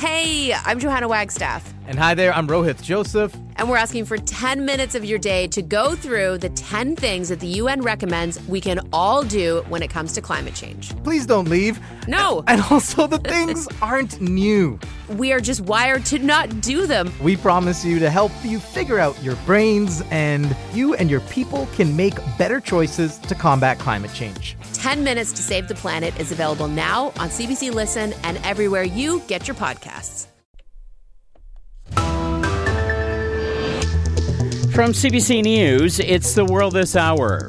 Hey, I'm Johanna Wagstaff. And hi there, I'm Rohith Joseph. And we're asking for 10 minutes of your day to go through the 10 things that the UN recommends we can all do when it comes to climate change. Please don't leave. No. And also, the things aren't new. We are just wired to not do them. We promise you to help you figure out your brains, and you and your people can make better choices to combat climate change. 10 Minutes to Save the Planet is available now on CBC Listen and everywhere you get your podcasts. From CBC News, it's The World This Hour.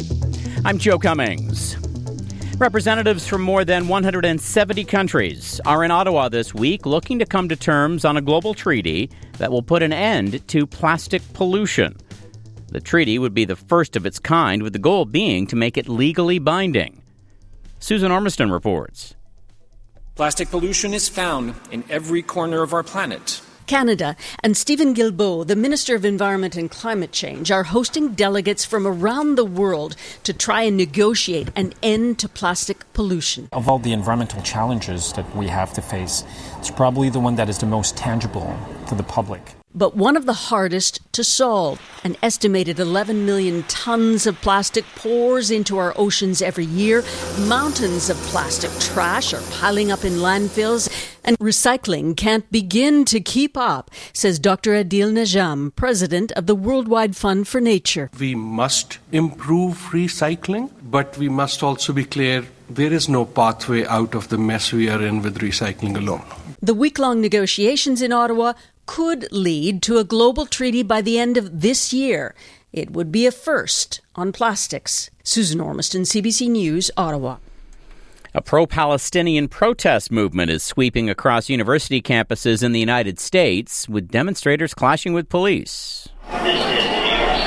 I'm Joe Cummings. Representatives from more than 170 countries are in Ottawa this week looking to come to terms on a global treaty that will put an end to plastic pollution. The treaty would be the first of its kind, with the goal being to make it legally binding. Susan Ormiston reports. Plastic pollution is found in every corner of our planet. Canada and Stephen Guilbeault, the Minister of Environment and Climate Change, are hosting delegates from around the world to try and negotiate an end to plastic pollution. Of all the environmental challenges that we have to face, it's probably the one that is the most tangible to the public. But one of the hardest to solve. An estimated 11 million tons of plastic pours into our oceans every year. Mountains of plastic trash are piling up in landfills, and recycling can't begin to keep up, says Dr. Adil Najam, president of the Worldwide Fund for Nature. We must improve recycling, but we must also be clear there is no pathway out of the mess we are in with recycling alone. The week-long negotiations in Ottawa could lead to a global treaty by the end of this year. It would be a first on plastics. Susan Ormiston, CBC News, Ottawa. A pro-Palestinian protest movement is sweeping across university campuses in the United States, with demonstrators clashing with police. This is New York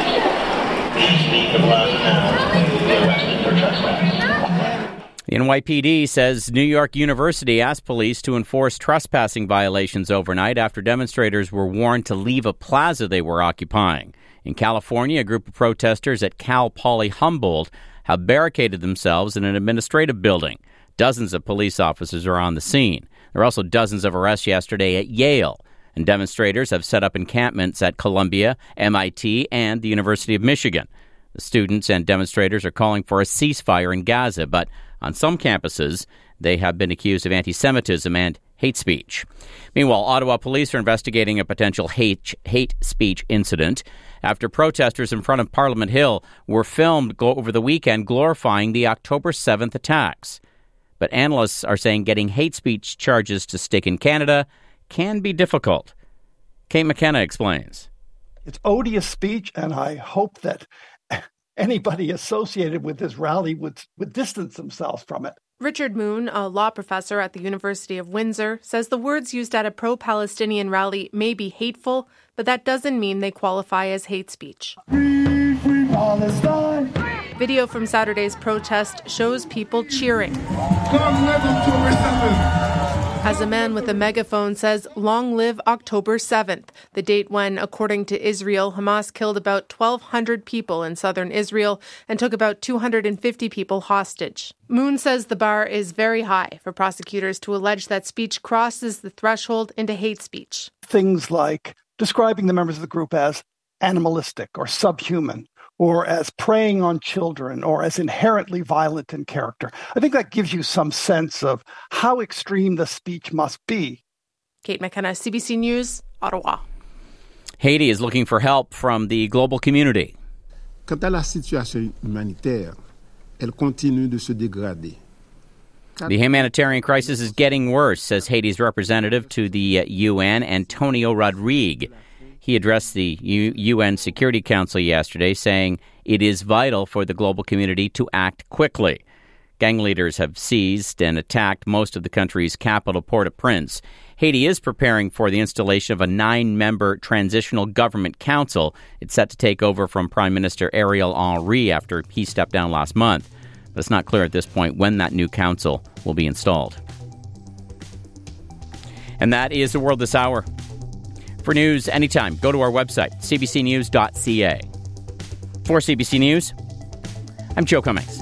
State. These people have been arrested for trespass. The NYPD says New York University asked police to enforce trespassing violations overnight after demonstrators were warned to leave a plaza they were occupying. In California, a group of protesters at Cal Poly Humboldt have barricaded themselves in an administrative building. Dozens of police officers are on the scene. There were also dozens of arrests yesterday at Yale, and demonstrators have set up encampments at Columbia, MIT, and the University of Michigan. The students and demonstrators are calling for a ceasefire in Gaza, but on some campuses, they have been accused of anti-Semitism and hate speech. Meanwhile, Ottawa police are investigating a potential hate speech incident after protesters in front of Parliament Hill were filmed over the weekend glorifying the October 7th attacks. But analysts are saying getting hate speech charges to stick in Canada can be difficult. Kate McKenna explains. It's odious speech, and I hope that anybody associated with this rally would distance themselves from it. Richard Moon, a law professor at the University of Windsor, says the words used at a pro-Palestinian rally may be hateful, but that doesn't mean they qualify as hate speech. Free, free Palestine. Video from Saturday's protest shows people cheering. Come live October 7th. As a man with a megaphone says, "Long live October 7th," the date when, according to Israel, Hamas killed about 1,200 people in southern Israel and took about 250 people hostage. Moon says the bar is very high for prosecutors to allege that speech crosses the threshold into hate speech. Things like describing the members of the group as animalistic or subhuman, or as preying on children, or as inherently violent in character. I think that gives you some sense of how extreme the speech must be. Kate McKenna, CBC News, Ottawa. Haiti is looking for help from the global community. Quant à la situation humanitaire, elle continue de se dégrader. The humanitarian crisis is getting worse, says Haiti's representative to the UN, Antonio Rodrigue. He addressed the UN Security Council yesterday, saying it is vital for the global community to act quickly. Gang leaders have seized and attacked most of the country's capital, Port-au-Prince. Haiti is preparing for the installation of a 9-member transitional government council. It's set to take over from Prime Minister Ariel Henry after he stepped down last month. But it's not clear at this point when that new council will be installed. And that is The World This Hour. For news anytime, go to our website, cbcnews.ca. For CBC News, I'm Joe Cummings.